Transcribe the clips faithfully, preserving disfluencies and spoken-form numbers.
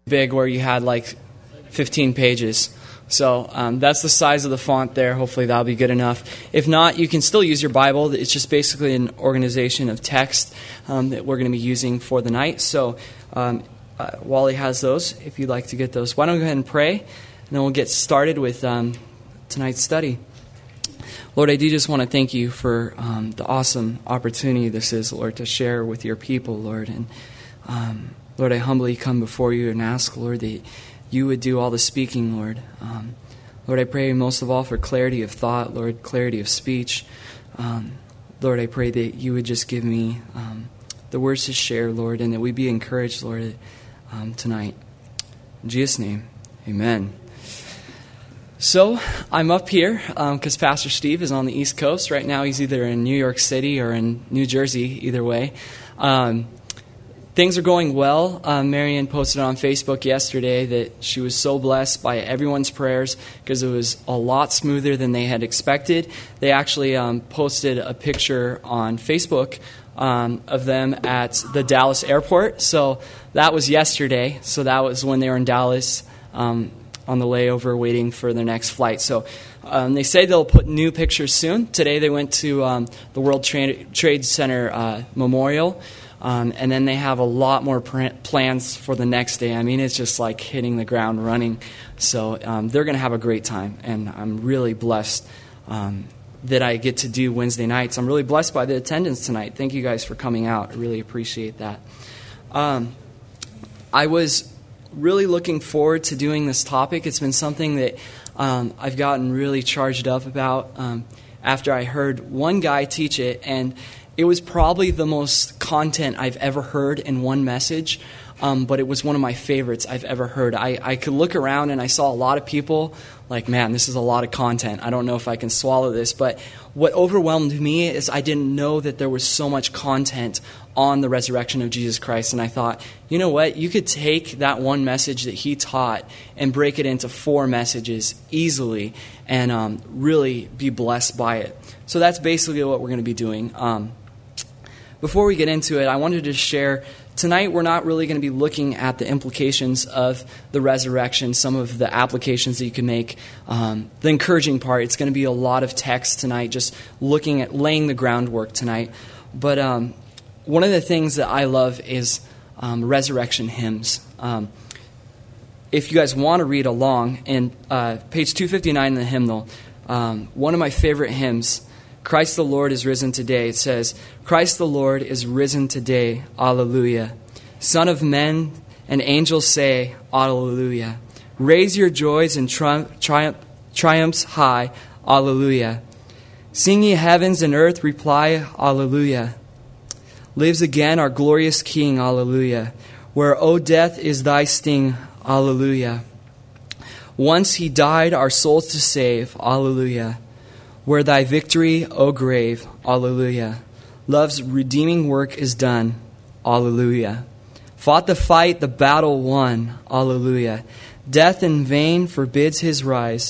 big where you had like fifteen pages. So um, that's the size of the font there. Hopefully that'll be good enough. If not, you can still use your Bible. It's just basically an organization of text um, that we're going to be using for the night. So um, uh, Wally has those if you'd like to get those. Why don't we go ahead and pray, and then we'll get started with um, tonight's study. Lord, I do just want to thank you for um, the awesome opportunity this is, Lord, to share with your people, Lord. And um, Lord, I humbly come before you and ask, Lord, that you would do all the speaking, Lord. Um, Lord, I pray most of all for clarity of thought, Lord, clarity of speech. Um, Lord, I pray that you would just give me um, the words to share, Lord, and that we be encouraged, Lord, um, tonight. In Jesus' name, amen. So I'm up here because um, Pastor Steve is on the East Coast. Right now he's either in New York City or in New Jersey, either way. Um Things are going well. Um, Marianne posted on Facebook yesterday that she was so blessed by everyone's prayers because it was a lot smoother than they had expected. They actually um, posted a picture on Facebook um, of them at the Dallas airport. So that was yesterday. So that was when they were in Dallas um, on the layover waiting for their next flight. So um, they say they'll put new pictures soon. Today they went to um, the World Tra- Trade Center uh, Memorial. Um, and then they have a lot more pr- plans for the next day. I mean, it's just like hitting the ground running. So um, they're going to have a great time. And I'm really blessed um, that I get to do Wednesday nights. I'm really blessed by the attendance tonight. Thank you guys for coming out. I really appreciate that. Um, I was really looking forward to doing this topic. It's been something that um, I've gotten really charged up about um, after I heard one guy teach it. And it was probably the most content I've ever heard in one message, um, but it was one of my favorites I've ever heard. I, I could look around and I saw a lot of people like, man, this is a lot of content. I don't know if I can swallow this. But what overwhelmed me is I didn't know that there was so much content on the resurrection of Jesus Christ. And I thought, you know what? You could take that one message that he taught and break it into four messages easily and um, really be blessed by it. So that's basically what we're going to be doing. Um, Before we get into it, I wanted to share, tonight we're not really going to be looking at the implications of the resurrection, some of the applications that you can make. Um, the encouraging part, it's going to be a lot of text tonight, just looking at laying the groundwork tonight. But um, one of the things that I love is um, resurrection hymns. Um, if you guys want to read along, in uh, page two fifty-nine in the hymnal, um, one of my favorite hymns, Christ the Lord is risen today. It says, Christ the Lord is risen today. Alleluia. Son of men and angels say, Alleluia. Raise your joys and tri- triumph, triumphs high. Alleluia. Sing ye heavens and earth, reply, Alleluia. Lives again our glorious King. Alleluia. Where, O death, is thy sting. Alleluia. Once he died our souls to save. Alleluia. Where thy victory, O grave, Alleluia. Love's redeeming work is done, Alleluia. Fought the fight, the battle won, Alleluia. Death in vain forbids his rise,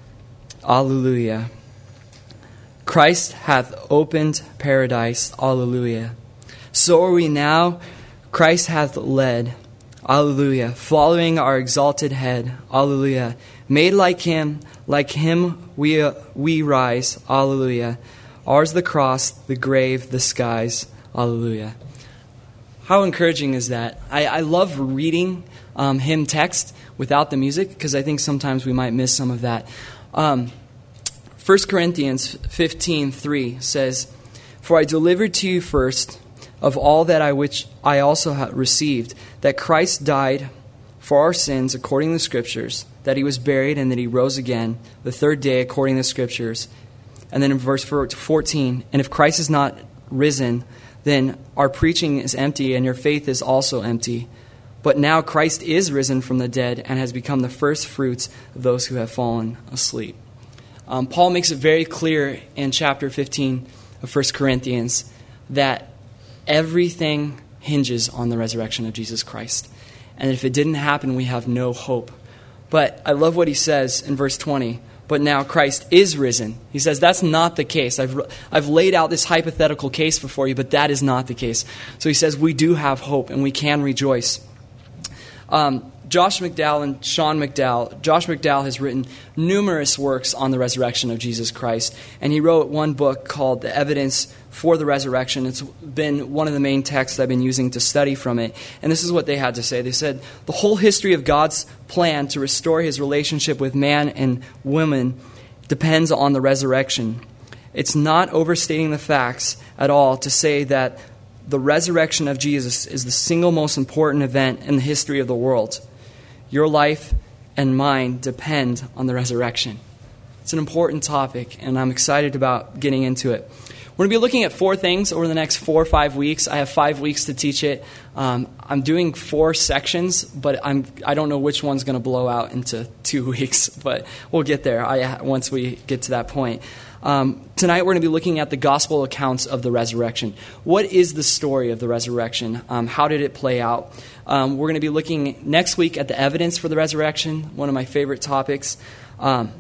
Alleluia. Christ hath opened paradise, Alleluia. So are we now, Christ hath led, Alleluia. Following our exalted head, Alleluia. Made like him, like him we uh, we rise, Alleluia. Ours the cross, the grave, the skies, Alleluia. How encouraging is that? I, I love reading um, hymn text without the music because I think sometimes we might miss some of that. Um, First Corinthians fifteen three says, For I delivered to you first of all that I which I also have received, that Christ died for our sins according to the Scriptures, that he was buried and that he rose again the third day according to the Scriptures. And then in verse fourteen, and if Christ is not risen, then our preaching is empty and your faith is also empty. But now Christ is risen from the dead and has become the first fruits of those who have fallen asleep. Um, Paul makes it very clear in chapter fifteen of First Corinthians that everything hinges on the resurrection of Jesus Christ. And if it didn't happen, we have no hope. But I love what he says in verse twenty. But now Christ is risen. He says that's not the case. I've I've laid out this hypothetical case before you, but that is not the case. So he says we do have hope and we can rejoice. Um, Josh McDowell and Sean McDowell. Josh McDowell has written numerous works on the resurrection of Jesus Christ, and he wrote one book called The Evidence for the Resurrection. It's been one of the main texts I've been using to study from it, and this is what they had to say. They said, the whole history of God's plan to restore his relationship with man and woman depends on the resurrection. It's not overstating the facts at all to say that the resurrection of Jesus is the single most important event in the history of the world. Your life and mine depend on the resurrection. It's an important topic, and I'm excited about getting into it. We're going to be looking at four things over the next four or five weeks. I have five weeks to teach it. Um, I'm doing four sections, but I'm, I don't know which one's going to blow out into two weeks, but we'll get there I, once we get to that point. Um, tonight we're going to be looking at the gospel accounts of the resurrection. What is the story of the resurrection? Um, how did it play out? Um, we're going to be looking next week at the evidence for the resurrection, one of my favorite topics. Um,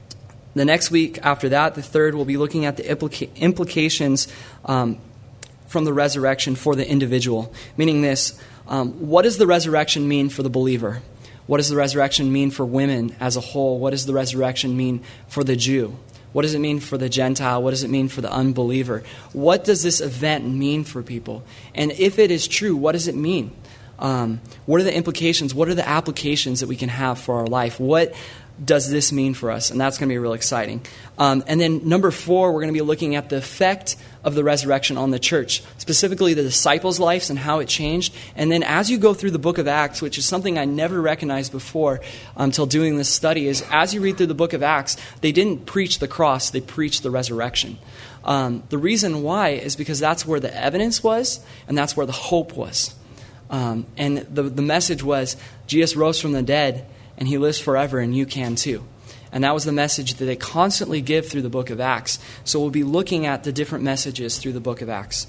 the next week after that, the third, we'll be looking at the implica- implications um, from the resurrection for the individual. Meaning this, um, what does the resurrection mean for the believer? What does the resurrection mean for women as a whole? What does the resurrection mean for the Jew? What does it mean for the Gentile? What does it mean for the unbeliever? What does this event mean for people? And if it is true, what does it mean? Um, what are the implications? What are the applications that we can have for our life? What does this mean for us? And that's going to be real exciting. Um, and then number four, we're going to be looking at the effect of the resurrection on the church, specifically the disciples' lives and how it changed. And then as you go through the book of Acts, which is something I never recognized before until doing this study, is as you read through the book of Acts, they didn't preach the cross, they preached the resurrection. Um, the reason why is because that's where the evidence was, and that's where the hope was. Um, and the, the message was, Jesus rose from the dead, and he lives forever, and you can too. And that was the message that they constantly give through the book of Acts. So we'll be looking at the different messages through the book of Acts.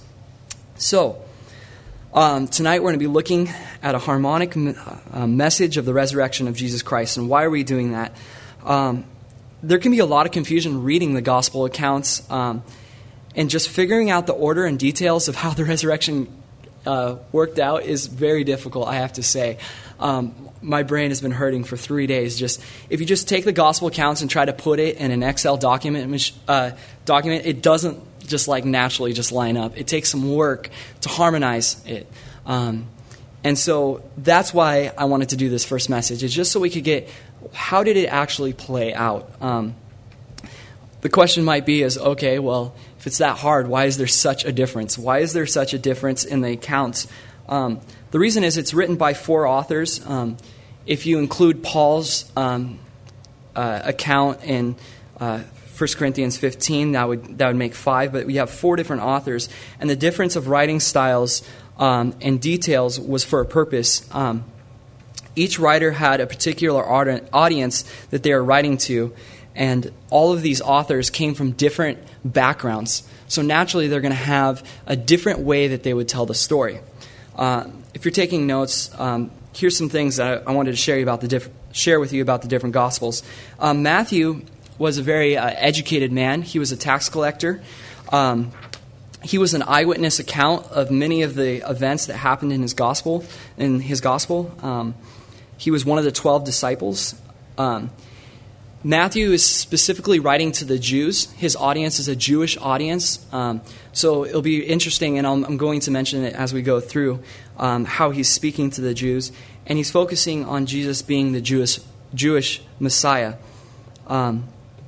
So um, tonight we're going to be looking at a harmonic uh, message of the resurrection of Jesus Christ. And why are we doing that? Um, there can be a lot of confusion reading the gospel accounts um, and just figuring out the order and details of how the resurrection uh, worked out is very difficult, I have to say. Um, my brain has been hurting for three days. Just if you just take the gospel accounts and try to put it in an Excel document, uh, document, it doesn't just like naturally just line up. It takes some work to harmonize it. Um, and so that's why I wanted to do this first message. It's just so we could get, how did it actually play out? Um, the question might be is, okay, well, if it's that hard, why is there such a difference? Why is there such a difference in the accounts? Um, the reason is it's written by four authors. Um, if you include Paul's um, uh, account in uh, First Corinthians fifteen, that would that would make five. But we have four different authors, and the difference of writing styles um, and details was for a purpose. Um, each writer had a particular audience that they are writing to, and all of these authors came from different backgrounds. So naturally, they're going to have a different way that they would tell the story. Uh, if you're taking notes, um, here's some things that I, I wanted to share you about the diff- share with you about the different Gospels. Um, Matthew was a very uh, educated man. He was a tax collector. Um, he was an eyewitness account of many of the events that happened in his gospel. In his gospel, um, he was one of the twelve disciples. Um, Matthew is specifically writing to the Jews. His audience is a Jewish audience. Um, so it'll be interesting, and I'm, I'm going to mention it as we go through, um, how he's speaking to the Jews. And he's focusing on Jesus being the Jewish, Jewish Messiah. Um,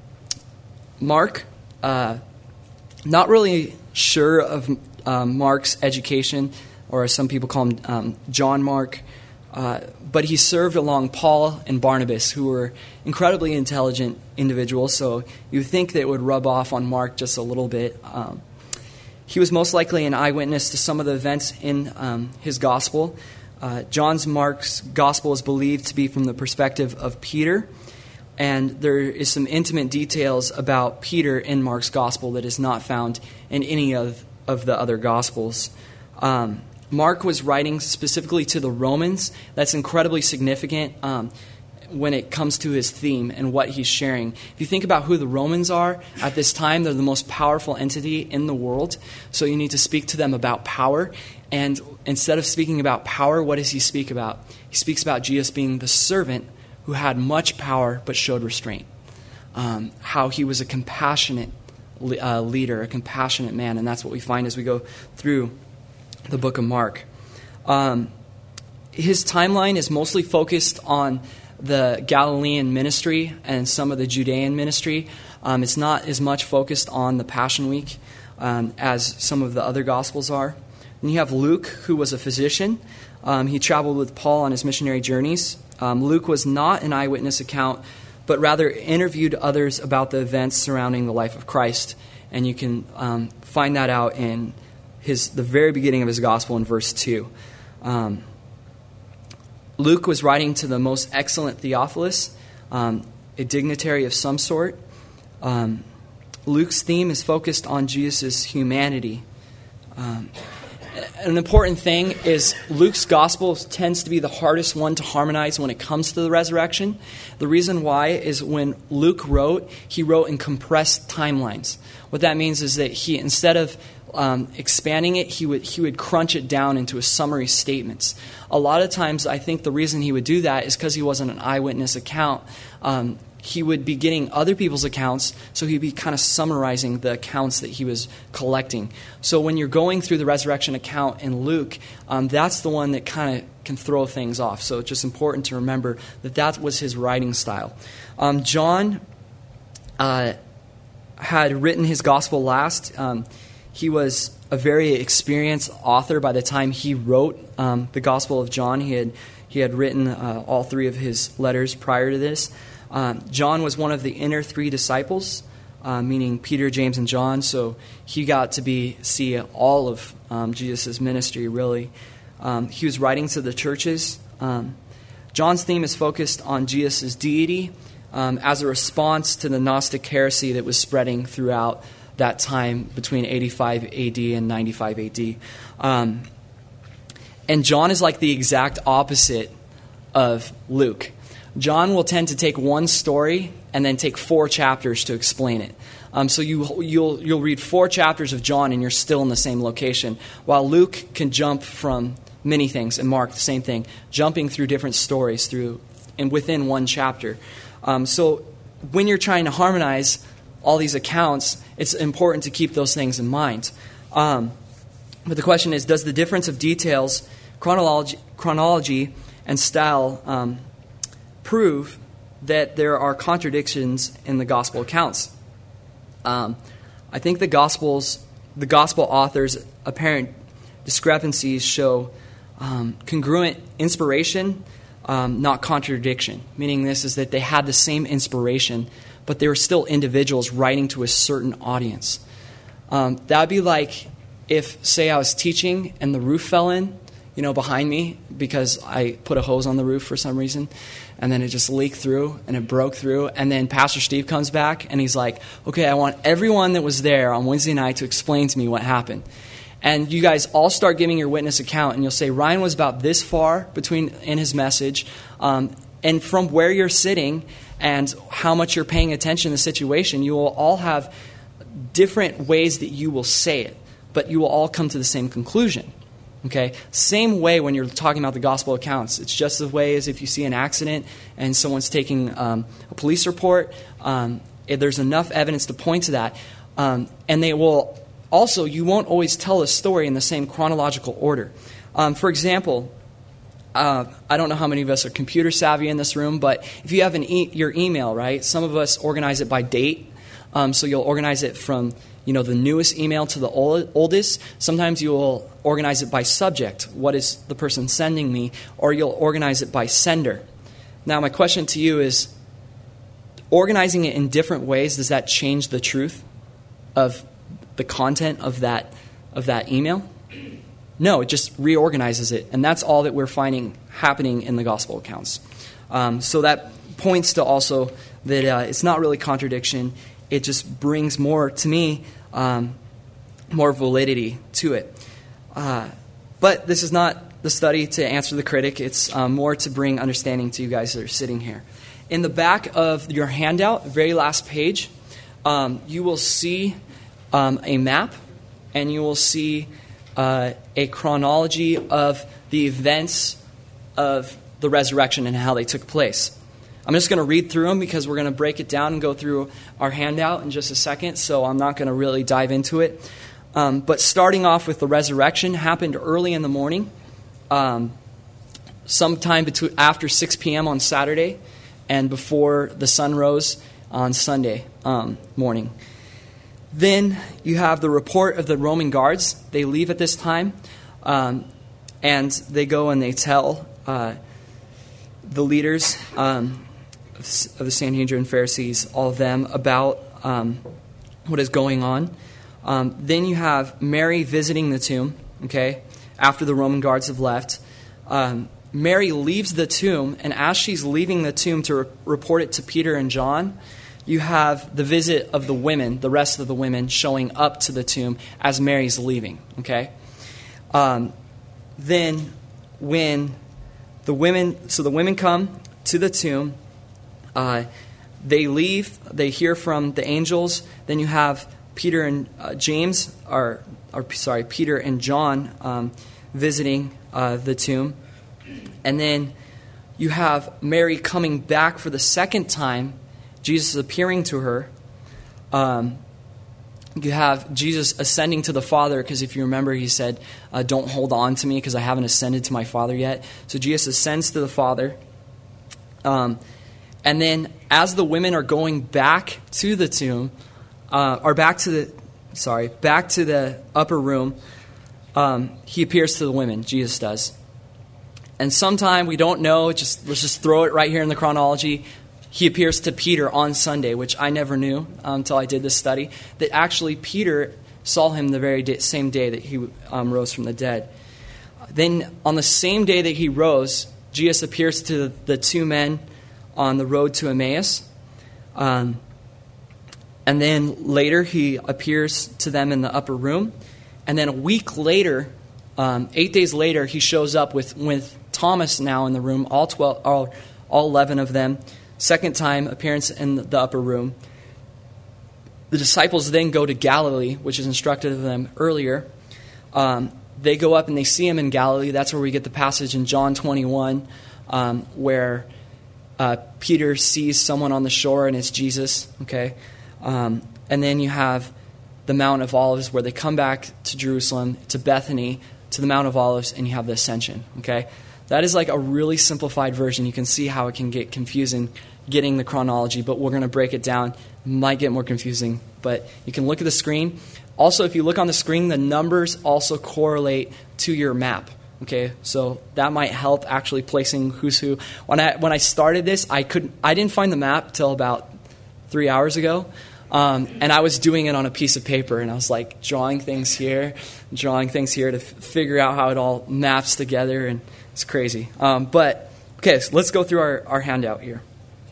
Mark, uh, not really sure of um, Mark's education, or as some people call him, um, John Mark. Uh, but he served along Paul and Barnabas, who were incredibly intelligent individuals, so you would think that it would rub off on Mark just a little bit. Um, he was most likely an eyewitness to some of the events in um, his gospel. Uh, John's Mark's gospel is believed to be from the perspective of Peter, and there is some intimate details about Peter in Mark's gospel that is not found in any of, of the other gospels. Um Mark was writing specifically to the Romans. That's incredibly significant. Um, when it comes to his theme and what he's sharing. If you think about who the Romans are at this time, they're the most powerful entity in the world. So you need to speak to them about power. And instead of speaking about power, what does he speak about? He speaks about Jesus being the servant who had much power but showed restraint. Um, how he was a compassionate uh, leader, a compassionate man. And that's what we find as we go through the book of Mark. Um, his timeline is mostly focused on the Galilean ministry and some of the Judean ministry. Um, it's not as much focused on the Passion Week um, as some of the other Gospels are. And you have Luke, who was a physician. Um, he traveled with Paul on his missionary journeys. Um, Luke was not an eyewitness account, but rather interviewed others about the events surrounding the life of Christ. And you can um, find that out in his the very beginning of his Gospel in verse two. Um, Luke was writing to the most excellent Theophilus, um, a dignitary of some sort. Um, Luke's theme is focused on Jesus' humanity. Um, an important thing is Luke's gospel tends to be the hardest one to harmonize when it comes to the resurrection. The reason why is when Luke wrote, he wrote in compressed timelines. What that means is that he, instead of Um, expanding it, he would he would crunch it down into a summary statements. A lot of times, I think the reason he would do that is because he wasn't an eyewitness account. Um, he would be getting other people's accounts, so he'd be kind of summarizing the accounts that he was collecting. So when you're going through the resurrection account in Luke, um, that's the one that kind of can throw things off. So it's just important to remember that that was his writing style. Um, John uh, had written his gospel last. Um, He was a very experienced author by the time he wrote um, the Gospel of John. He had he had written uh, all three of his letters prior to this. Um, John was one of the inner three disciples, uh, meaning Peter, James, and John. So he got to be see all of um, Jesus' ministry, really. Um, he was writing to the churches. Um, John's theme is focused on Jesus' deity um, as a response to the Gnostic heresy that was spreading throughout that time between eighty-five A D and ninety-five A D. Um, and John is like the exact opposite of Luke. John will tend to take one story and then take four chapters to explain it. Um, so you, you'll you'll read four chapters of John and you're still in the same location, while Luke can jump from many things, and Mark the same thing, jumping through different stories through and within one chapter. Um, so when you're trying to harmonize all these accounts, it's important to keep those things in mind. Um, but the question is, does the difference of details, chronology, chronology and style um, prove that there are contradictions in the gospel accounts? Um, I think the gospels, the gospel authors' apparent discrepancies show um, congruent inspiration, um, not contradiction. Meaning this is that they had the same inspiration, but they were still individuals writing to a certain audience. Um, that would be like if, say, I was teaching and the roof fell in, you know, behind me because I put a hose on the roof for some reason, and then it just leaked through and it broke through, and then Pastor Steve comes back and he's like, okay, I want everyone that was there on Wednesday night to explain to me what happened. And you guys all start giving your witness account, and you'll say, Ryan was about this far between in his message, um, and from where you're sitting and how much you're paying attention to the situation, you will all have different ways that you will say it, but you will all come to the same conclusion. Okay? Same way when you're talking about the gospel accounts. It's just the way as if you see an accident and someone's taking um, a police report. Um, there's enough evidence to point to that. Um, and they will also, you won't always tell a story in the same chronological order. Um, for example, Uh, I don't know how many of us are computer savvy in this room, but if you have an e- your email, right, some of us organize it by date. Um, so you'll organize it from, you know, the newest email to the old, oldest. Sometimes you'll organize it by subject. What is the person sending me? Or you'll organize it by sender. Now, my question to you is, organizing it in different ways, does that change the truth of the content of that of that email? No, it just reorganizes it. And that's all that we're finding happening in the gospel accounts. Um, so that points to also that uh, it's not really contradiction. It just brings more, to me, um, more validity to it. Uh, but this is not the study to answer the critic. It's um, more to bring understanding to you guys that are sitting here. In the back of your handout, very last page, um, you will see um, a map, and you will see uh, a chronology of the events of the resurrection and how they took place. I'm just going to read through them because we're going to break it down and go through our handout in just a second, so I'm not going to really dive into it. Um, but starting off with the resurrection happened early in the morning, um, sometime between after six p.m. on Saturday and before the sun rose on Sunday um, morning. Then you have the report of the Roman guards. They leave at this time, um, and they go and they tell uh, the leaders um, of the Sanhedrin and Pharisees, all of them, about um, what is going on. Um, then you have Mary visiting the tomb, okay, after the Roman guards have left. Um, Mary leaves the tomb, and as she's leaving the tomb to re- report it to Peter and John, you have the visit of the women, the rest of the women, showing up to the tomb as Mary's leaving, okay? Um, then when the women, so the women come to the tomb, uh, they leave, they hear from the angels, then you have Peter and uh, James, or, or sorry, Peter and John um, visiting uh, the tomb. And then you have Mary coming back for the second time, Jesus appearing to her. Um, you have Jesus ascending to the Father, because if you remember, he said, uh, don't hold on to me because I haven't ascended to my Father yet. So Jesus ascends to the Father. Um, and then as the women are going back to the tomb, uh, or back to the, sorry, back to the upper room, um, he appears to the women, Jesus does. And sometime, we don't know, just let's just throw it right here in the chronology, he appears to Peter on Sunday, which I never knew um, until I did this study, that actually Peter saw him the very day, same day that he um, rose from the dead. Then on the same day that he rose, Jesus appears to the, the two men on the road to Emmaus. Um, and then later he appears to them in the upper room. And then a week later, um, eight days later, he shows up with, with Thomas now in the room, all twelve, all, all eleven of them. Second time appearance in the upper room. The disciples then go to Galilee, which is instructed of them earlier. Um, they go up and they see him in Galilee. That's where we get the passage in John twenty-one, um, where uh, Peter sees someone on the shore and it's Jesus. Okay, um, and then you have the Mount of Olives, where they come back to Jerusalem, to Bethany, to the Mount of Olives, and you have the Ascension. Okay, that is like a really simplified version. You can see how it can get confusing getting the chronology, but we're going to break it down. It might get more confusing, but you can look at the screen. Also, if you look on the screen, the numbers also correlate to your map. Okay, so that might help actually placing who's who. When I when I started this, I couldn't, I didn't find the map till about three hours ago, um, and I was doing it on a piece of paper, and I was like drawing things here, drawing things here to f- figure out how it all maps together, and it's crazy. Um, but okay, so let's go through our, our handout here.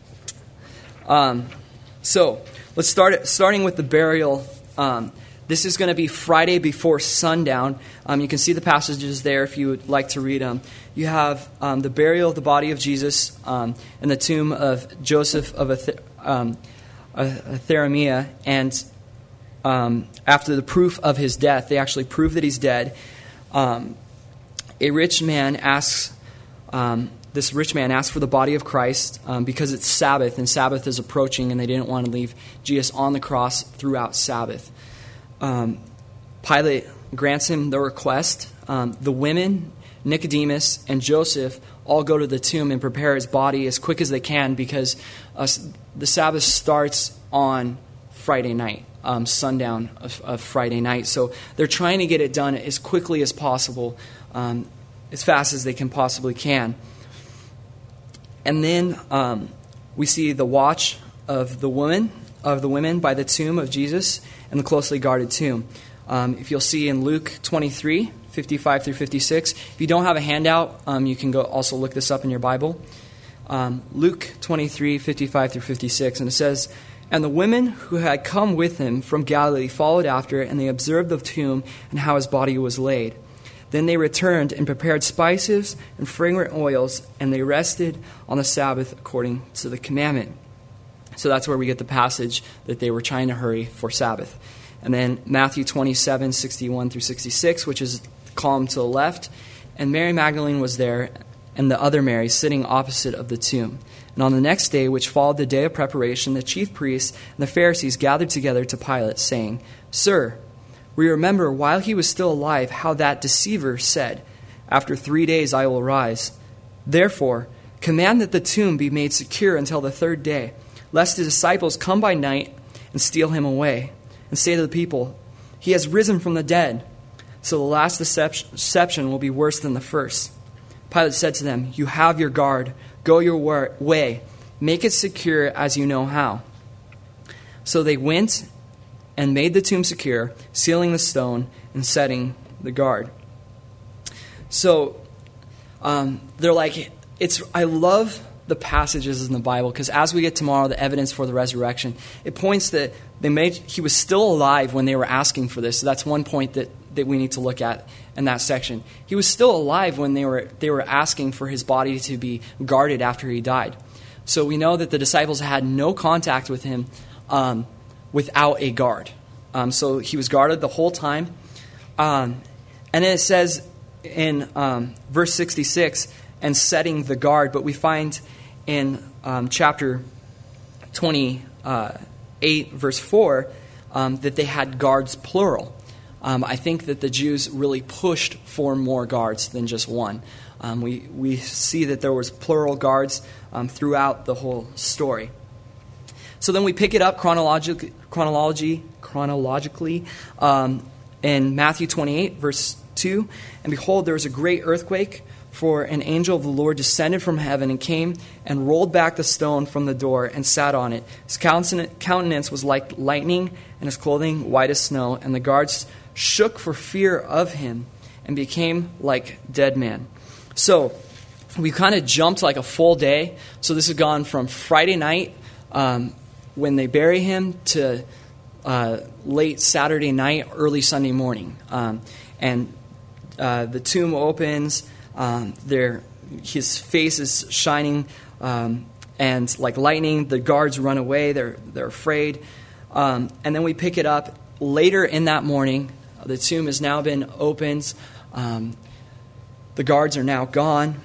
Um, so let's start it, starting with the burial. Um, this is going to be Friday before sundown. Um, you can see the passages there if you would like to read them. You have um, the burial of the body of Jesus um, in the tomb of Joseph of Ath- um, Arimathea, and um, after the proof of his death, they actually prove that he's dead. Um, a rich man asks. Um, This rich man asked for the body of Christ um, because it's Sabbath, and Sabbath is approaching, and they didn't want to leave Jesus on the cross throughout Sabbath. Um, Pilate grants him the request. Um, the women, Nicodemus, and Joseph all go to the tomb and prepare his body as quick as they can, because uh, the Sabbath starts on Friday night, um, sundown of, of Friday night. So they're trying to get it done as quickly as possible, um, as fast as they can possibly can. And then um, we see the watch of the woman, of the women by the tomb of Jesus and the closely guarded tomb. Um, if you'll see in Luke twenty-three, fifty-five through fifty-six. If you don't have a handout, um, you can go also look this up in your Bible. Um, Luke twenty-three, fifty-five through fifty-six, and it says, "And the women who had come with him from Galilee followed after, and they observed the tomb and how his body was laid. Then they returned and prepared spices and fragrant oils, and they rested on the Sabbath according to the commandment. So that's where we get the passage that they were trying to hurry for Sabbath. And then Matthew twenty-seven, sixty-one through sixty-six, which is the column to the left. And Mary Magdalene was there, and the other Mary sitting opposite of the tomb. And on the next day, which followed the day of preparation, the chief priests and the Pharisees gathered together to Pilate, saying, Sir, we remember while he was still alive how that deceiver said, After three days I will rise. Therefore, command that the tomb be made secure until the third day, lest the disciples come by night and steal him away, and say to the people, He has risen from the dead. So the last deception will be worse than the first. Pilate said to them, You have your guard. Go your way. Make it secure as you know how. So they went and made the tomb secure, sealing the stone and setting the guard. So um, they're like, it's. I love the passages in the Bible, because as we get tomorrow, the evidence for the resurrection, it points that they made he was still alive when they were asking for this. So that's one point that, that we need to look at in that section. He was still alive when they were they were asking for his body to be guarded after he died. So we know that the disciples had no contact with him um, without a guard. Um, so he was guarded the whole time. Um, and then it says in um, verse sixty-six, and setting the guard, but we find in um, chapter twenty-eight, verse four, um, that they had guards plural. Um, I think that the Jews really pushed for more guards than just one. Um, we, we see that there was plural guards um, throughout the whole story. So then we pick it up chronologically, chronology, chronologically um, in Matthew twenty-eight, verse two. And behold, there was a great earthquake, for an angel of the Lord descended from heaven and came and rolled back the stone from the door and sat on it. His countenance was like lightning, and his clothing white as snow. And the guards shook for fear of him and became like dead men. So we kind of jumped like a full day. So this has gone from Friday night um, when they bury him to uh, late Saturday night, early Sunday morning. Um, and uh, the tomb opens. Um, there, his face is shining, um, and like lightning, the guards run away. They're they're afraid, um, and then we pick it up later in that morning. The tomb has now been opened. Um, the guards are now gone,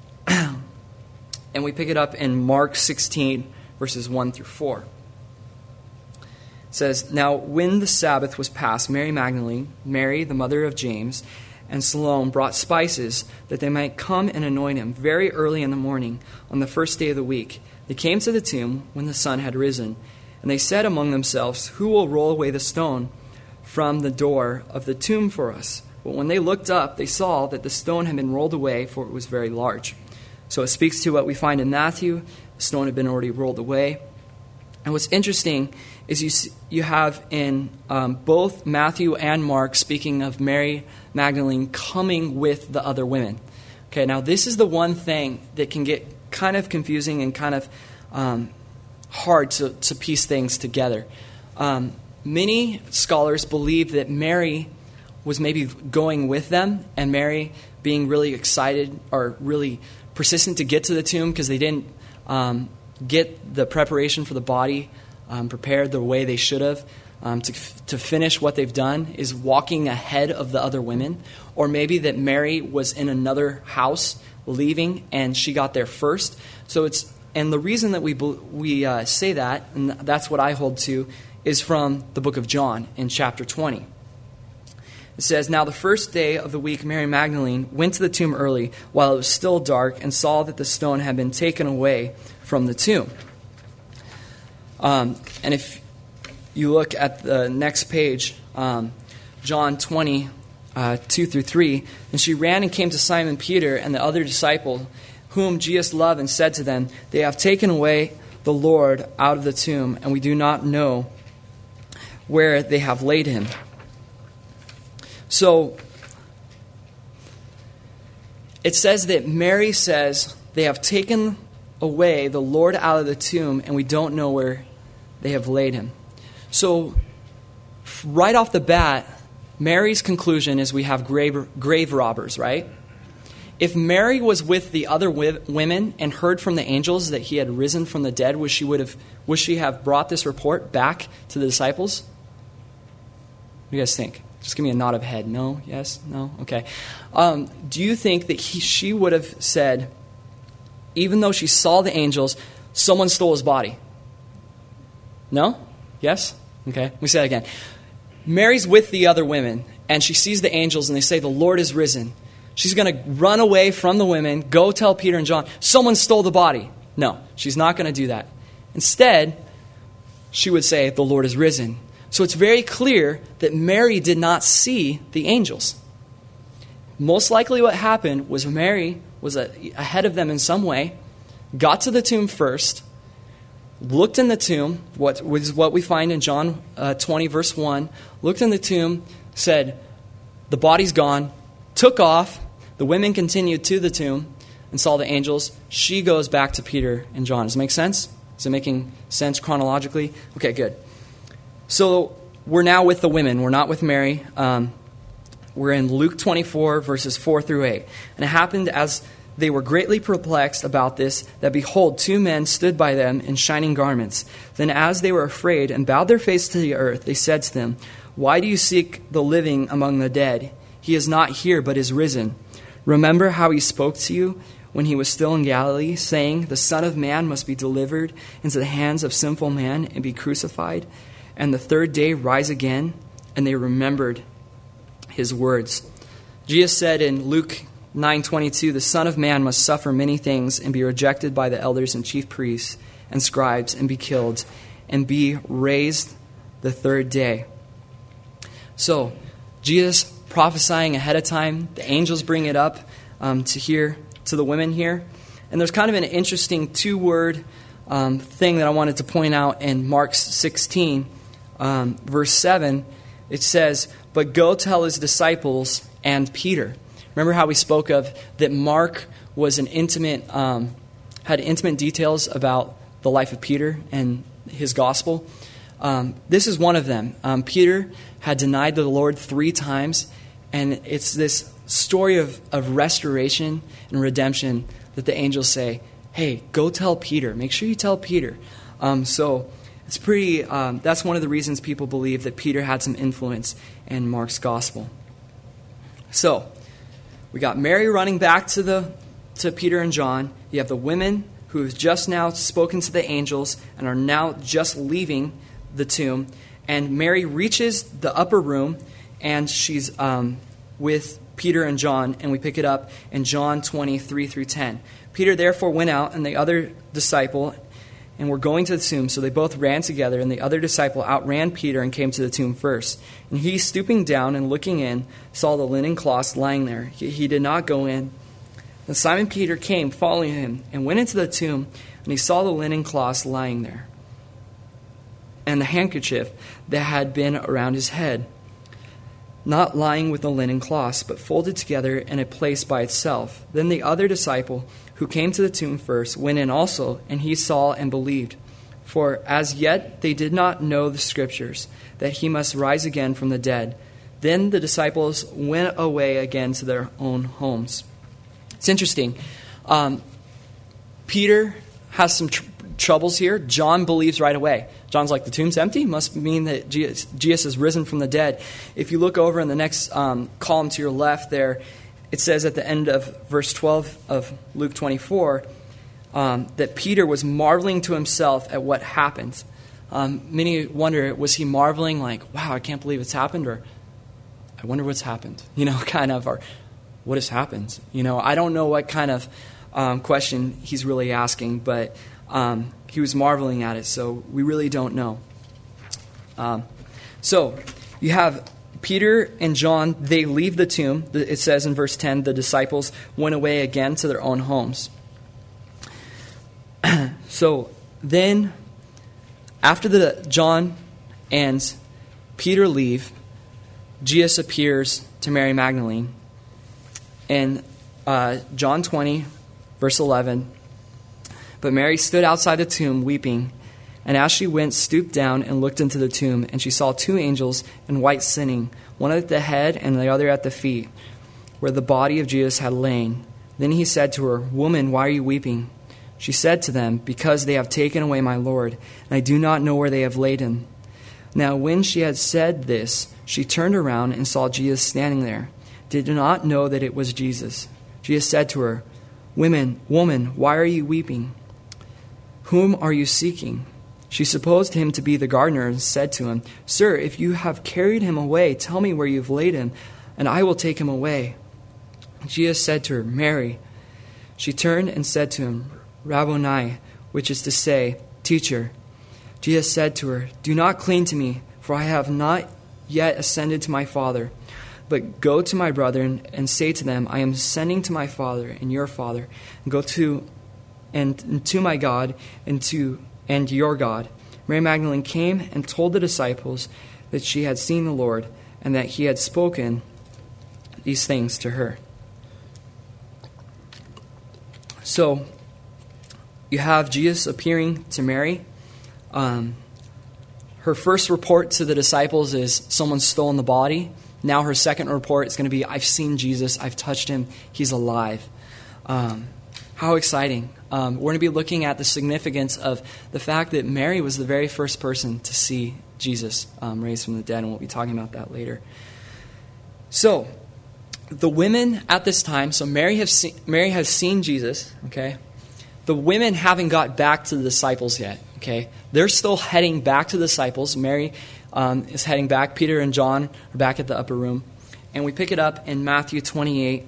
and we pick it up in Mark sixteen, verses one through four. It says, "Now when the Sabbath was past, Mary Magdalene, Mary the mother of James, and Salome brought spices that they might come and anoint him very early in the morning on the first day of the week. They came to the tomb when the sun had risen, and they said among themselves, 'Who will roll away the stone from the door of the tomb for us?' But when they looked up, they saw that the stone had been rolled away, for it was very large." So it speaks to what we find in Matthew. The stone had been already rolled away. And what's interesting is you see, you have in um, both Matthew and Mark speaking of Mary Magdalene coming with the other women. Okay, now this is the one thing that can get kind of confusing and kind of um, hard to, to piece things together. Um, many scholars believe that Mary was maybe going with them, and Mary being really excited or really persistent to get to the tomb because they didn't um, get the preparation for the body um, prepared the way they should have. Um, to, to finish what they've done is walking ahead of the other women. Or maybe that Mary was in another house leaving and she got there first. So it's and the reason that we we uh, say that, and that's what I hold to, is from the book of John in chapter twenty. It says, "Now the first day of the week, Mary Magdalene went to the tomb early while it was still dark and saw that the stone had been taken away from the tomb." Um, and if you look at the next page, um, John twenty, uh, two through three, "And she ran and came to Simon Peter and the other disciple, whom Jesus loved, and said to them, 'They have taken away the Lord out of the tomb, and we do not know where they have laid him.'" So it says that Mary says, "They have taken away the Lord out of the tomb, and we don't know where they have laid him." So right off the bat, Mary's conclusion is we have grave, grave robbers, right? If Mary was with the other wi- women and heard from the angels that he had risen from the dead, would she would have would she have brought this report back to the disciples? What do you guys think? Just give me a nod of head. No? Yes? No? Okay. Um, do you think that he, she would have said, even though she saw the angels, someone stole his body? No? Yes? Okay. Let me say that again. Mary's with the other women, and she sees the angels, and they say, the Lord is risen. She's going to run away from the women, go tell Peter and John, someone stole the body. No, she's not going to do that. Instead, she would say, the Lord is risen. So it's very clear that Mary did not see the angels. Most likely what happened was Mary was ahead of them in some way, got to the tomb first, looked in the tomb, what was what we find in John uh, twenty, verse one, looked in the tomb, said, the body's gone, took off. The women continued to the tomb and saw the angels. She goes back to Peter and John. Does it make sense? Is it making sense chronologically? Okay, good. So we're now with the women. We're not with Mary. Um, we're in Luke twenty-four, verses four through eight. And it happened as they were greatly perplexed about this, that behold, two men stood by them in shining garments. Then as they were afraid and bowed their face to the earth, they said to them, why do you seek the living among the dead? He is not here, but is risen. Remember how he spoke to you when he was still in Galilee, saying, the Son of Man must be delivered into the hands of sinful men and be crucified, and the third day rise again. And they remembered his words. Jesus said in Luke nine twenty-two, the Son of Man must suffer many things and be rejected by the elders and chief priests and scribes and be killed and be raised the third day. So, Jesus prophesying ahead of time. The angels bring it up um, to here, to the women here. And there's kind of an interesting two-word um, thing that I wanted to point out in Mark sixteen, um, verse seven. It says, but go tell his disciples and Peter. Remember how we spoke of that Mark was an intimate, um, had intimate details about the life of Peter and his gospel? Um, this is one of them. Um, Peter had denied the Lord three times. And it's this story of, of restoration and redemption that the angels say, hey, go tell Peter. Make sure you tell Peter. Um, so it's pretty, um, that's one of the reasons people believe that Peter had some influence in Mark's gospel. So we got Mary running back to the to Peter and John. You have the women who have just now spoken to the angels and are now just leaving the tomb. And Mary reaches the upper room, and she's um, with Peter and John, and we pick it up in John twenty-three through ten. Peter therefore went out, and the other disciple, and were going to the tomb. So they both ran together, and the other disciple outran Peter and came to the tomb first. And he, stooping down and looking in, saw the linen cloths lying there. He, he did not go in. And Simon Peter came, following him, and went into the tomb, and he saw the linen cloths lying there, and the handkerchief that had been around his head, not lying with the linen cloths, but folded together in a place by itself. Then the other disciple, who came to the tomb first, went in also, and he saw and believed. For as yet they did not know the Scriptures, that he must rise again from the dead. Then the disciples went away again to their own homes. It's interesting. Um, Peter has some tr- troubles here. John believes right away. John's like, the tomb's empty? Must mean that Jesus, Jesus is risen from the dead. If you look over in the next um, column to your left there, it says at the end of verse twelve of Luke twenty-four um, that Peter was marveling to himself at what happened. Um, many wonder, was he marveling like, wow, I can't believe it's happened? Or, I wonder what's happened? You know, kind of, or what has happened? You know, I don't know what kind of um, question he's really asking, but um, he was marveling at it, so we really don't know. Um, so, you have Peter and John, they leave the tomb. It says in verse ten, the disciples went away again to their own homes. So, then, after the John and Peter leave, Jesus appears to Mary Magdalene. In uh, John twenty, verse eleven, but Mary stood outside the tomb weeping. And as she went, stooped down and looked into the tomb, and she saw two angels in white sitting, one at the head and the other at the feet, where the body of Jesus had lain. Then he said to her, "Woman, why are you weeping?" She said to them, "Because they have taken away my Lord, and I do not know where they have laid him." Now when she had said this, she turned around and saw Jesus standing there, did not know that it was Jesus. Jesus said to her, Women, woman, why are you weeping? Whom are you seeking?" She supposed him to be the gardener and said to him, "Sir, if you have carried him away, tell me where you have laid him, and I will take him away." Jesus said to her, "Mary." She turned and said to him, "Rabboni," which is to say, Teacher. Jesus said to her, "Do not cling to me, for I have not yet ascended to my Father. But go to my brethren and say to them, I am ascending to my Father and your Father, and go to and, and to my God and to and your God." Mary Magdalene came and told the disciples that she had seen the Lord and that he had spoken these things to her. So you have Jesus appearing to Mary. Um, her first report to the disciples is someone's stolen the body. Now her second report is going to be, I've seen Jesus, I've touched him, he's alive. Um, how exciting. Um, we're going to be looking at the significance of the fact that Mary was the very first person to see Jesus um, raised from the dead, and we'll be talking about that later. So, the women at this time, so Mary, have seen, Mary has seen Jesus, okay? The women haven't got back to the disciples yet, okay? They're still heading back to the disciples. Mary Um, is heading back. Peter and John are back at the upper room. And we pick it up in Matthew twenty-eight,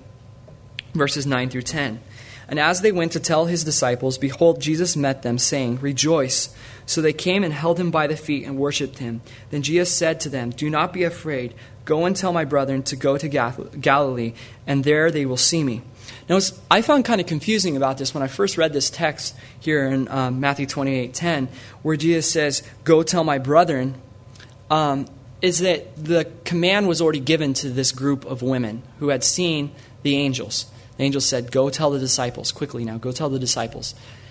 verses nine through ten. "And as they went to tell his disciples, behold, Jesus met them, saying, 'Rejoice!' So they came and held him by the feet and worshipped him. Then Jesus said to them, 'Do not be afraid. Go and tell my brethren to go to Galilee, and there they will see me.'" Now, I found kind of confusing about this when I first read this text here in um, Matthew twenty-eight ten, where Jesus says, "Go tell my brethren," Um, is that the command was already given to this group of women who had seen the angels. The angels said, "Go tell the disciples. Quickly now, go tell the disciples."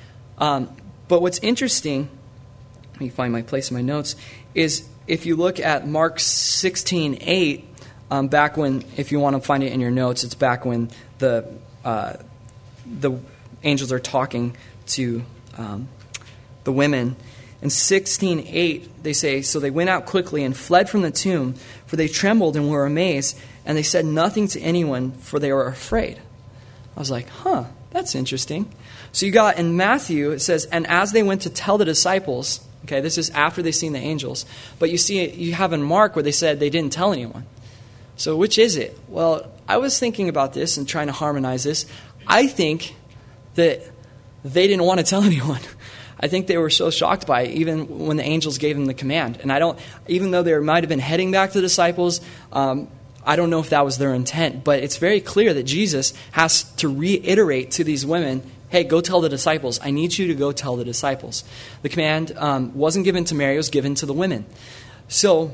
Um, but what's interesting, let me find my place in my notes, is if you look at Mark sixteen eight, um, back when, if you want to find it in your notes, it's back when the uh, the angels are talking to um, the women. In sixteen eight, they say, "So they went out quickly and fled from the tomb, for they trembled and were amazed, and they said nothing to anyone, for they were afraid." I was like, huh, that's interesting. So you got in Matthew, it says, "And as they went to tell the disciples," okay, this is after they've seen the angels, but you see, you have in Mark where they said they didn't tell anyone. So which is it? Well, I was thinking about this and trying to harmonize this. I think that they didn't want to tell anyone. I think they were so shocked by it, even when the angels gave them the command. And I don't, even though they might have been heading back to the disciples, um, I don't know if that was their intent. But it's very clear that Jesus has to reiterate to these women, hey, go tell the disciples. I need you to go tell the disciples. The command um, wasn't given to Mary, it was given to the women. So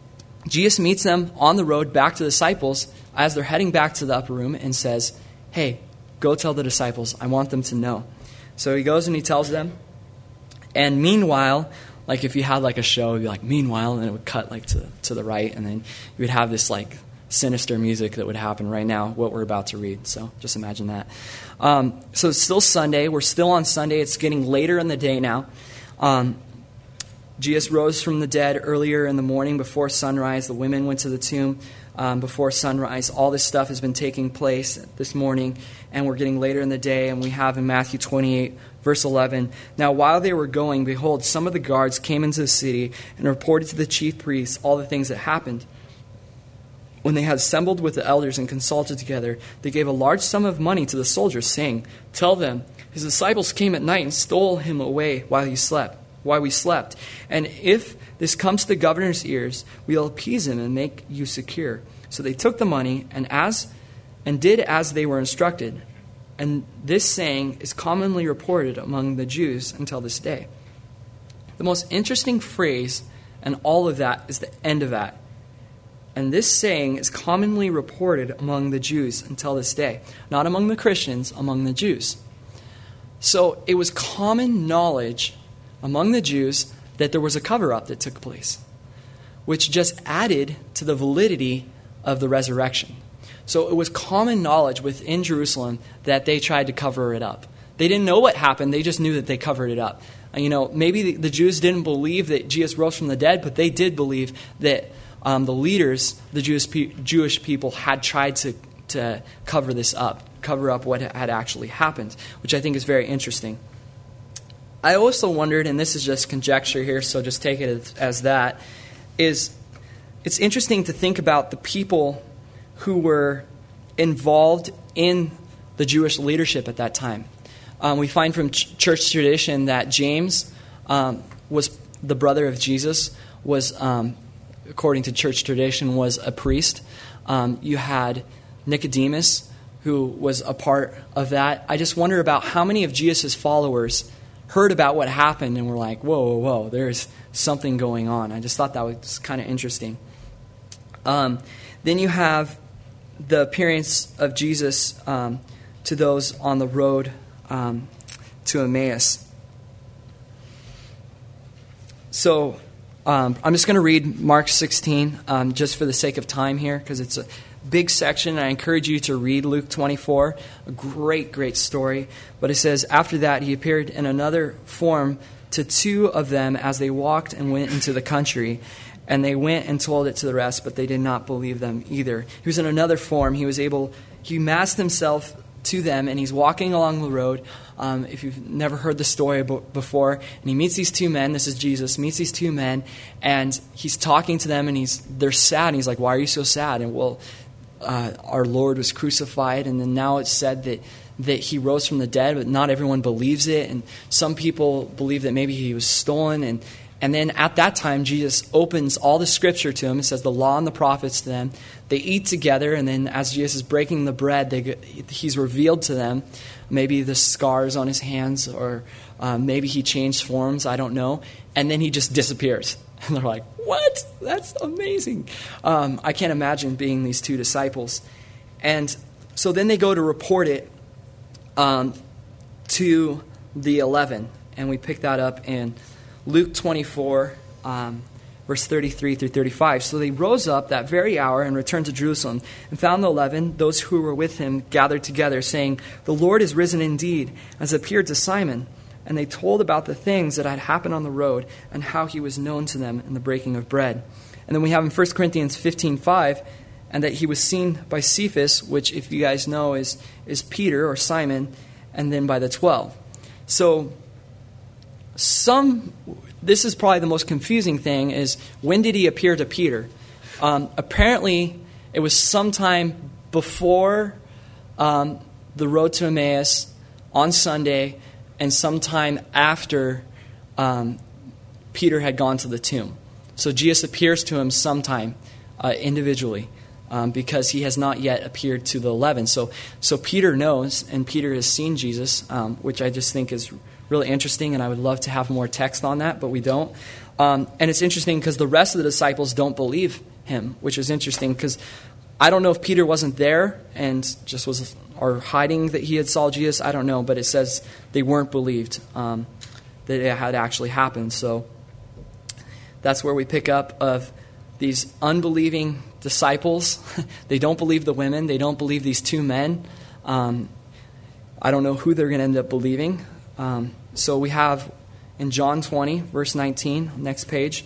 Jesus meets them on the road back to the disciples as they're heading back to the upper room and says, hey, go tell the disciples. I want them to know. So he goes and he tells them. And meanwhile, like if you had like a show, it'd be like, meanwhile, and it would cut like to, to the right, and then you would have this like sinister music that would happen right now, what we're about to read. So just imagine that. Um, so it's still Sunday. We're still on Sunday. It's getting later in the day now. Um, Jesus rose from the dead earlier in the morning before sunrise. The women went to the tomb um, before sunrise. All this stuff has been taking place this morning, and we're getting later in the day, and we have in Matthew twenty-eight, verse eleven, "Now while they were going, behold, some of the guards came into the city and reported to the chief priests all the things that happened. When they had assembled with the elders and consulted together, they gave a large sum of money to the soldiers, saying, 'Tell them, his disciples came at night and stole him away while he slept, while we slept. And if this comes to the governor's ears, we'll appease him and make you secure.' So they took the money and as and did as they were instructed. And this saying is commonly reported among the Jews until this day." The most interesting phrase in all of that is the end of that. "And this saying is commonly reported among the Jews until this day." Not among the Christians, among the Jews. So it was common knowledge among the Jews that there was a cover-up that took place, which just added to the validity of the resurrection. So it was common knowledge within Jerusalem that they tried to cover it up. They didn't know what happened. They just knew that they covered it up. You know, maybe the, the Jews didn't believe that Jesus rose from the dead, but they did believe that um, the leaders, the Jewish pe- Jewish people, had tried to, to cover this up, cover up what had actually happened, which I think is very interesting. I also wondered, and this is just conjecture here, so just take it as, as that, is it's interesting to think about the people who were involved in the Jewish leadership at that time. Um, we find from ch- church tradition that James um, was the brother of Jesus, was, um, according to church tradition, was a priest. Um, you had Nicodemus, who was a part of that. I just wonder about how many of Jesus' followers heard about what happened and were like, whoa, whoa, whoa, there's something going on. I just thought that was kind of interesting. Um, then you have the appearance of Jesus um, to those on the road um, to Emmaus. So um, I'm just going to read Mark sixteen um, just for the sake of time here, because it's a big section. I encourage you to read Luke twenty-four, a great, great story. But it says, after that, he appeared in another form to two of them as they walked and went into the country. And they went and told it to the rest, but they did not believe them either. He was in another form. He was able, he masked himself to them, and he's walking along the road. Um, if you've never heard the story before, and he meets these two men, this is Jesus, meets these two men, and he's talking to them, and he's they're sad, and he's like, why are you so sad? And well, uh, our Lord was crucified, and then now it's said that that he rose from the dead, but not everyone believes it, and some people believe that maybe he was stolen, and And then at that time, Jesus opens all the scripture to him. It says the law and the prophets to them. They eat together, and then as Jesus is breaking the bread, they, he's revealed to them maybe the scars on his hands, or um, maybe he changed forms, I don't know. And then he just disappears. And they're like, what? That's amazing. Um, I can't imagine being these two disciples. And so then they go to report it um, to the eleven. And we pick that up in Luke twenty-four, um, verse thirty-three through thirty-five. So they rose up that very hour and returned to Jerusalem, and found the eleven, those who were with him, gathered together, saying, the Lord is risen indeed, and has appeared to Simon. And they told about the things that had happened on the road, and how he was known to them in the breaking of bread. And then we have in First Corinthians fifteen five, and that he was seen by Cephas, which, if you guys know, is, is Peter or Simon, and then by the twelve. So Some, this is probably the most confusing thing, is when did he appear to Peter? Um, apparently, it was sometime before um, the road to Emmaus on Sunday, and sometime after um, Peter had gone to the tomb. So Jesus appears to him sometime uh, individually, um, because he has not yet appeared to the eleven. So, so Peter knows, and Peter has seen Jesus, um, which I just think is really interesting, and I would love to have more text on that, but we don't. Um, and it's interesting because the rest of the disciples don't believe him, which is interesting because I don't know if Peter wasn't there and just was or hiding that he had saw Jesus. I don't know, but it says they weren't believed um, that it had actually happened. So that's where we pick up of these unbelieving disciples. They don't believe the women. They don't believe these two men. Um, I don't know who they're going to end up believing. Um, so we have in John twenty, verse nineteen, next page.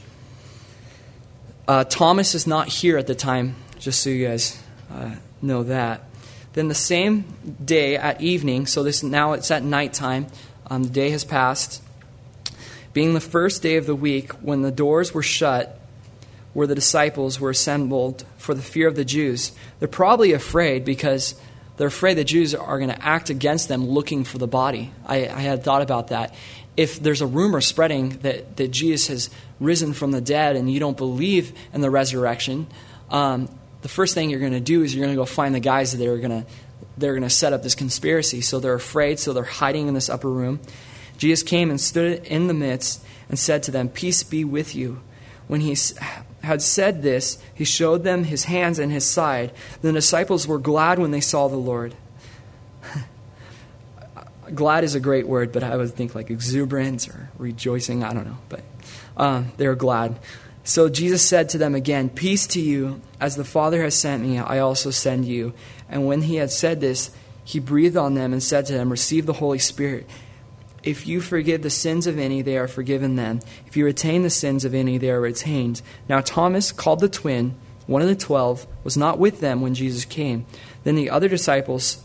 Uh, Thomas is not here at the time, just so you guys uh, know that. Then the same day at evening, so this now it's at nighttime, um, the day has passed, being the first day of the week, when the doors were shut, where the disciples were assembled for the fear of the Jews. They're probably afraid because they're afraid the Jews are going to act against them looking for the body. I, I had thought about that. If there's a rumor spreading that, that Jesus has risen from the dead and you don't believe in the resurrection, um, the first thing you're going to do is you're going to go find the guys that are going to they're going to set up this conspiracy. So they're afraid, so they're hiding in this upper room. Jesus came and stood in the midst and said to them, "Peace be with you." When he had said this, he showed them his hands and his side. The disciples were glad when they saw the Lord. glad is a great word, but I would think like exuberance or rejoicing. I don't know, but um, they were glad. So Jesus said to them again, "Peace to you. As the Father has sent me, I also send you." And when he had said this, he breathed on them and said to them, "Receive the Holy Spirit. If you forgive the sins of any, they are forgiven them. If you retain the sins of any, they are retained." Now Thomas, called the twin, one of the twelve, was not with them when Jesus came. Then the other disciples,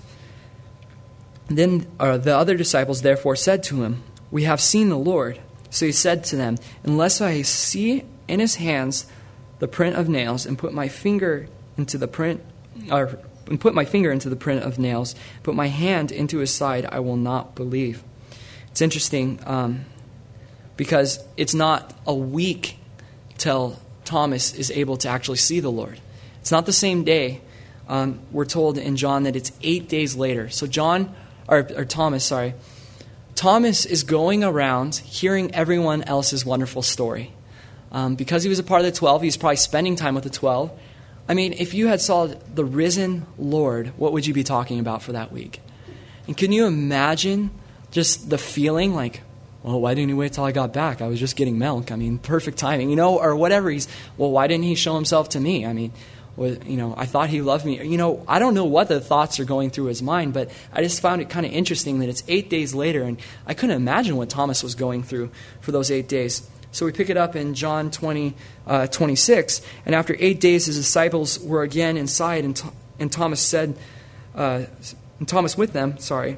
then uh, the other disciples therefore said to him, "We have seen the Lord." So he said to them, "Unless I see in his hands the print of nails, and put my finger into the print, or and put my finger into the print of nails, put my hand into his side, I will not believe." It's interesting um, because it's not a week till Thomas is able to actually see the Lord. It's not the same day. Um, we're told in John that it's eight days later. So John, or, or Thomas, sorry, Thomas is going around hearing everyone else's wonderful story. Um, because he was a part of the twelve, he's probably spending time with the twelve. I mean, if you had saw the risen Lord, what would you be talking about for that week? And can you imagine just the feeling like, well, why didn't he wait till I got back? I was just getting milk. I mean, perfect timing, you know, or whatever. He's, well, why didn't he show himself to me? I mean, well, you know, I thought he loved me. You know, I don't know what the thoughts are going through his mind, but I just found it kind of interesting that it's eight days later, and I couldn't imagine what Thomas was going through for those eight days. So we pick it up in John twenty, uh, twenty-six. And after eight days, his disciples were again inside, and, and Thomas said, uh, and Thomas with them, sorry.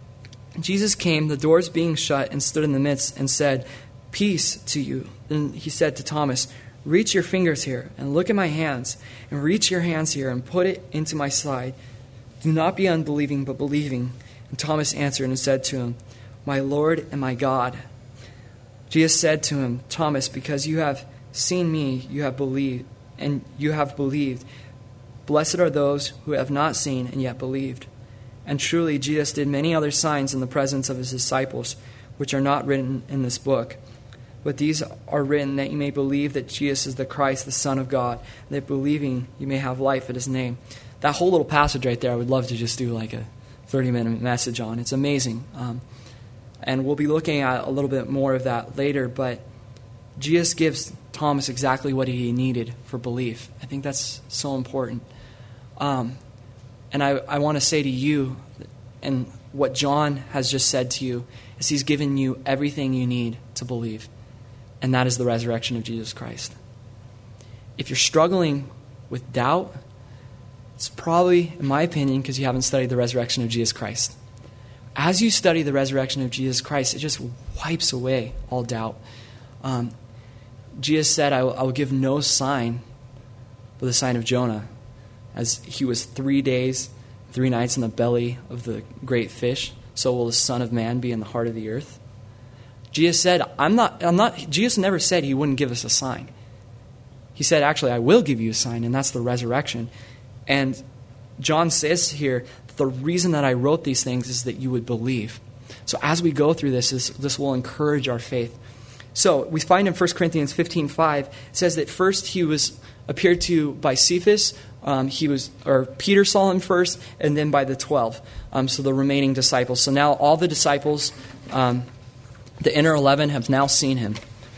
Jesus came, the doors being shut, and stood in the midst and said, "Peace to you." Then he said to Thomas, "Reach your fingers here and look at my hands, and reach your hands here and put it into my side. Do not be unbelieving, but believing." And Thomas answered and said to him, "My Lord and my God." Jesus said to him, "Thomas, because you have seen me, you have believed, and you have believed. Blessed are those who have not seen and yet believed." And truly, Jesus did many other signs in the presence of his disciples, which are not written in this book. But these are written that you may believe that Jesus is the Christ, the Son of God, and that believing you may have life at his name. That whole little passage right there, I would love to just do like a thirty-minute message on. It's amazing. Um, and we'll be looking at a little bit more of that later, but Jesus gives Thomas exactly what he needed for belief. I think that's so important. Um, and I, I want to say to you, and what John has just said to you, is he's given you everything you need to believe. And that is the resurrection of Jesus Christ. If you're struggling with doubt, it's probably, in my opinion, because you haven't studied the resurrection of Jesus Christ. As you study the resurrection of Jesus Christ, it just wipes away all doubt. Um, Jesus said, I will, I will give no sign but the sign of Jonah, as he was three days, three nights in the belly of the great fish, so will the Son of Man be in the heart of the earth. Jesus said, I'm not, I'm not, Jesus never said he wouldn't give us a sign. He said, actually, I will give you a sign, and that's the resurrection. And John says here, the reason that I wrote these things is that you would believe. So as we go through this, this, this will encourage our faith. So we find in First Corinthians fifteen five, it says that first he was appeared to by Cephas, um, he was, or Peter saw him first, and then by the twelve, um, so the remaining disciples. So now all the disciples, um, the inner eleven, have now seen him.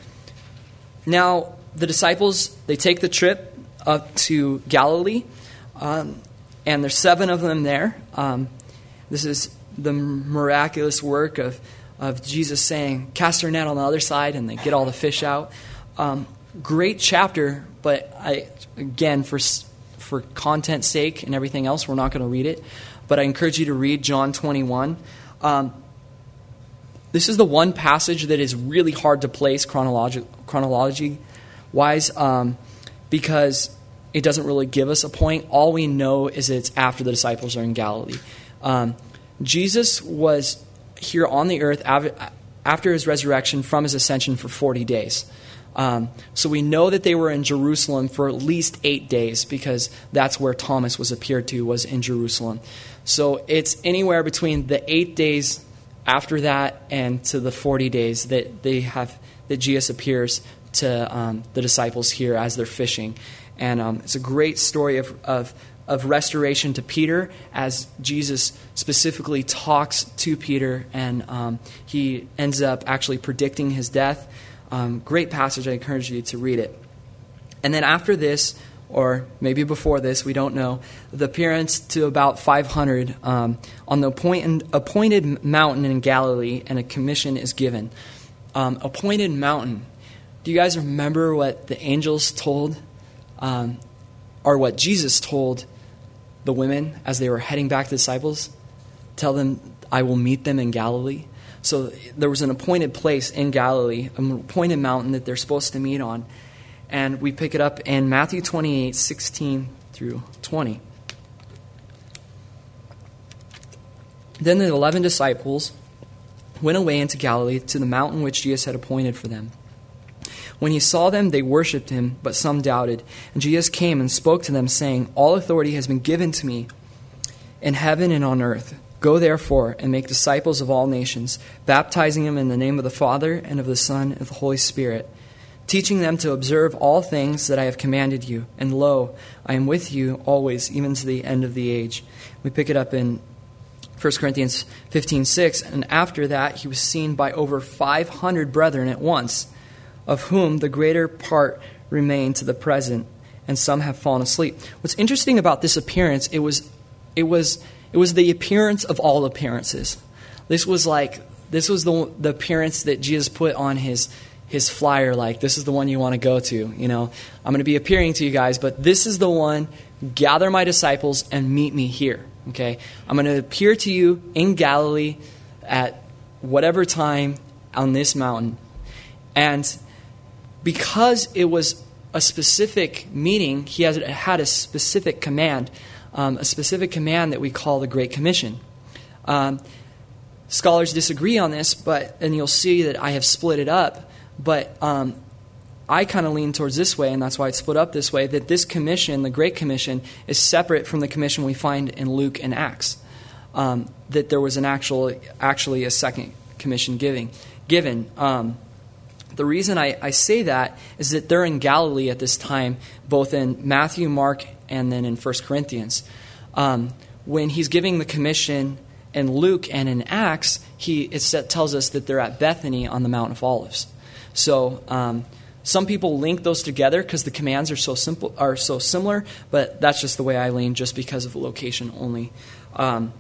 Now the disciples, they take the trip up to Galilee, um, and there's seven of them there. Um, this is the miraculous work of of Jesus saying, "Cast your net on the other side," and they get all the fish out. Um, great chapter, but I again, for for content's sake and everything else, we're not going to read it. But I encourage you to read John twenty-one. Um, this is the one passage that is really hard to place chronology, chronology-wise um, because it doesn't really give us a point. All we know is that it's after the disciples are in Galilee. Um, Jesus was here on the earth after his resurrection from his ascension for forty days. Um, so we know that they were in Jerusalem for at least eight days because that's where Thomas was appeared to, was in Jerusalem. So it's anywhere between the eight days after that and to the forty days that they have that Jesus appears to um, the disciples here as they're fishing. And um, it's a great story of, of of restoration to Peter as Jesus specifically talks to Peter, and um, he ends up actually predicting his death. Um, great passage. I encourage you to read it. And then after this, or maybe before this, we don't know, the appearance to about five hundred um, on the appointed, appointed mountain in Galilee, and a commission is given. Um, appointed mountain. Do you guys remember what the angels told, um, or what Jesus told the women as they were heading back to the disciples? Tell them, I will meet them in Galilee. So there was an appointed place in Galilee, an appointed mountain that they're supposed to meet on. And we pick it up in Matthew twenty-eight, sixteen through twenty. Then the eleven disciples went away into Galilee to the mountain which Jesus had appointed for them. When he saw them, they worshipped him, but some doubted. And Jesus came and spoke to them, saying, All authority has been given to me in heaven and on earth. Go therefore and make disciples of all nations, baptizing them in the name of the Father and of the Son and of the Holy Spirit, teaching them to observe all things that I have commanded you. And lo, I am with you always, even to the end of the age. We pick it up in First Corinthians fifteen six. And after that, he was seen by over five hundred brethren at once, of whom the greater part remain to the present, and some have fallen asleep. What's interesting about this appearance, it was, it was, it was the appearance of all appearances. This was like, this was the the appearance that Jesus put on his his flyer. Like, this is the one you want to go to. You know, I'm going to be appearing to you guys, but this is the one. Gather my disciples and meet me here. Okay, I'm going to appear to you in Galilee at whatever time on this mountain, and because it was a specific meeting, he has, had a specific command, um, a specific command that we call the Great Commission. Um, scholars disagree on this, but and you'll see that I have split it up. But um, I kind of lean towards this way, and that's why it's split up this way, that this commission, the Great Commission, is separate from the commission we find in Luke and Acts. Um, that there was an actual, actually a second commission giving, given. Um, The reason I, I say that is that they're in Galilee at this time, both in Matthew, Mark, and then in First Corinthians. Um, when he's giving the commission in Luke and in Acts, he it tells us that they're at Bethany on the Mount of Olives. So um, some people link those together because the commands are so simple, are so similar, but that's just the way I lean, just because of the location only. Um,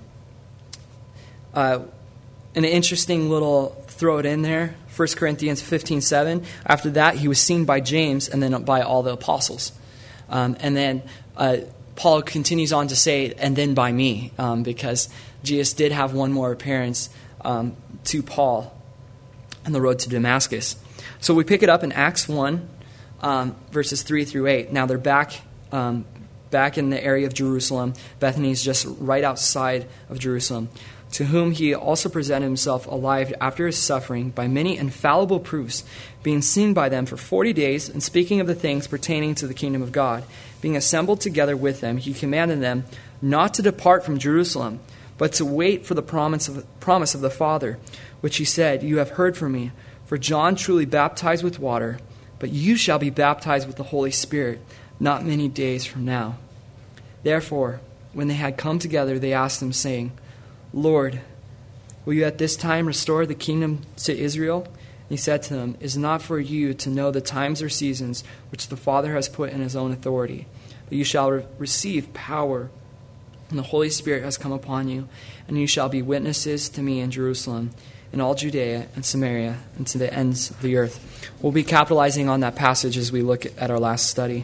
uh, an interesting little throw it in there. First Corinthians fifteen seven. After that, he was seen by James and then by all the apostles. Um, and then uh, Paul continues on to say, and then by me, um, because Jesus did have one more appearance um, to Paul on the road to Damascus. So we pick it up in Acts one, um, verses three through eight. Now they're back, um, back in the area of Jerusalem. Bethany is just right outside of Jerusalem. To whom he also presented himself alive after his suffering by many infallible proofs, being seen by them for forty days, and speaking of the things pertaining to the kingdom of God. Being assembled together with them, he commanded them not to depart from Jerusalem, but to wait for the promise of, promise of the Father, which he said, You have heard from me. For John truly baptized with water, but you shall be baptized with the Holy Spirit not many days from now. Therefore, when they had come together, they asked him, saying, Lord, will you at this time restore the kingdom to Israel? And he said to them, It is not for you to know the times or seasons which the Father has put in his own authority, but you shall re- receive power, and the Holy Spirit has come upon you, and you shall be witnesses to me in Jerusalem, in all Judea and Samaria, and to the ends of the earth. We'll be capitalizing on that passage as we look at our last study.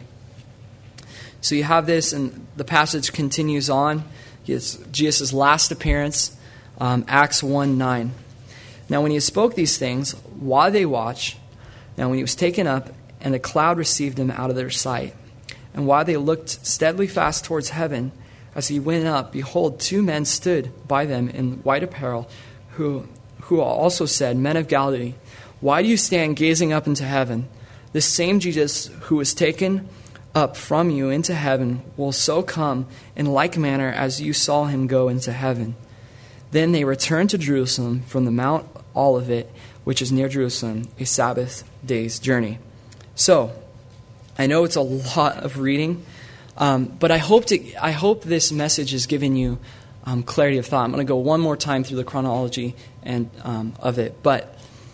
So you have this, and the passage continues on. It's Jesus' last appearance, um, Acts one nine. Now when he spoke these things, while they watched, now when he was taken up, and a cloud received him out of their sight. And while they looked steadily fast towards heaven, as he went up, behold, two men stood by them in white apparel, who, who also said, Men of Galilee, why do you stand gazing up into heaven? This same Jesus who was taken up from you into heaven will so come in like manner as you saw him go into heaven. Then they returned to Jerusalem from the Mount Olivet, which is near Jerusalem, a Sabbath day's journey. So, I know it's a lot of reading, Um, but I hope to, I hope this message has given you um, clarity of thought. I'm going to go one more time through the chronology and um, of it. But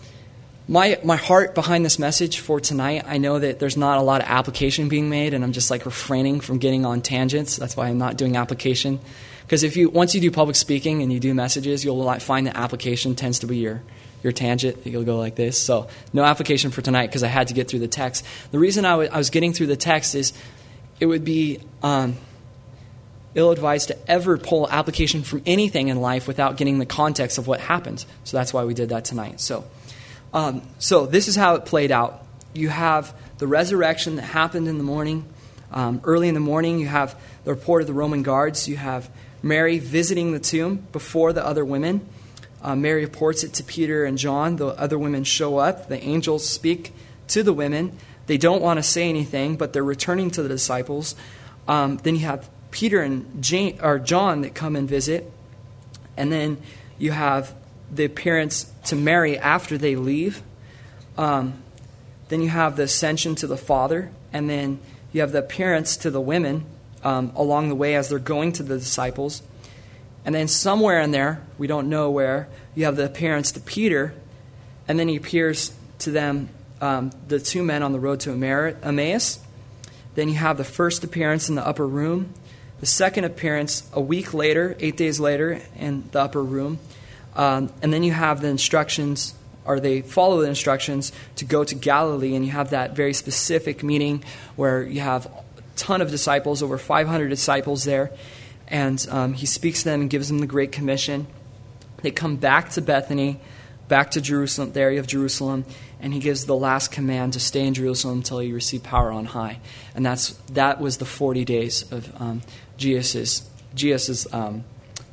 my my heart behind this message for tonight, I know that there's not a lot of application being made, and I'm just like refraining from getting on tangents. That's why I'm not doing application. Because if you once you do public speaking and you do messages, you'll find that application tends to be your your tangent. You'll go like this. So no application for tonight because I had to get through the text. The reason I, w- I was getting through the text is it would be um, ill-advised to ever pull application from anything in life without getting the context of what happened. So that's why we did that tonight. So, um, so this is how it played out. You have the resurrection that happened in the morning. Um, early in the morning, you have the report of the Roman guards. You have Mary visiting the tomb before the other women. Uh, Mary reports it to Peter and John. The other women show up. The angels speak to the women. They don't want to say anything, but they're returning to the disciples. Um, then you have Peter and Jane, or John that come and visit. And then you have the appearance to Mary after they leave. Um, then you have the ascension to the Father. And then you have the appearance to the women um, along the way as they're going to the disciples. And then somewhere in there, we don't know where, you have the appearance to Peter. And then he appears to them, um, the two men on the road to Emmaus. Then you have the first appearance in the upper room. The second appearance a week later, eight days later, in the upper room. Um, and then you have the instructions, or they follow the instructions to go to Galilee. And you have that very specific meeting where you have a ton of disciples, over five hundred disciples there. And um, he speaks to them and gives them the Great Commission. They come back to Bethany, back to Jerusalem, the area of Jerusalem, and he gives the last command to stay in Jerusalem until you receive power on high. And that's that was the forty days of um, Jesus' Jesus' um,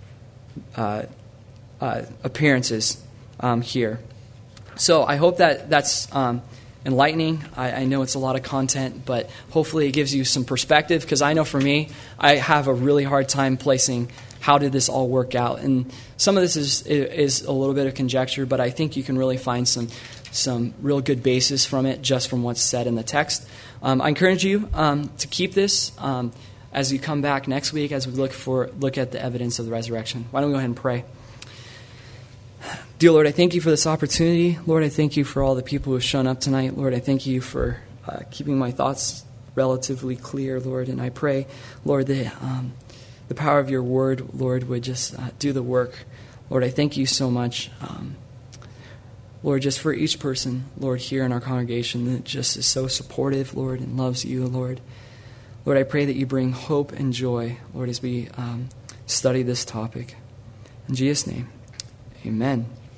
uh, uh, appearances um, here. So I hope that that's um, enlightening. I, I know it's a lot of content, but hopefully it gives you some perspective, because I know for me, I have a really hard time placing how did this all work out. And some of this is is a little bit of conjecture, but I think you can really find some some real good basis from it just from what's said in the text. Um, I encourage you um, to keep this um, as you come back next week as we look for look at the evidence of the resurrection. Why don't we go ahead and pray? Dear Lord, I thank you for this opportunity. Lord, I thank you for all the people who have shown up tonight. Lord, I thank you for uh, keeping my thoughts relatively clear, Lord. And I pray, Lord, that um, the power of your word, Lord, would just uh, do the work. Lord, I thank you so much, um, Lord, just for each person, Lord, here in our congregation that just is so supportive, Lord, and loves you, Lord. Lord, I pray that you bring hope and joy, Lord, as we um, study this topic. In Jesus' name, amen.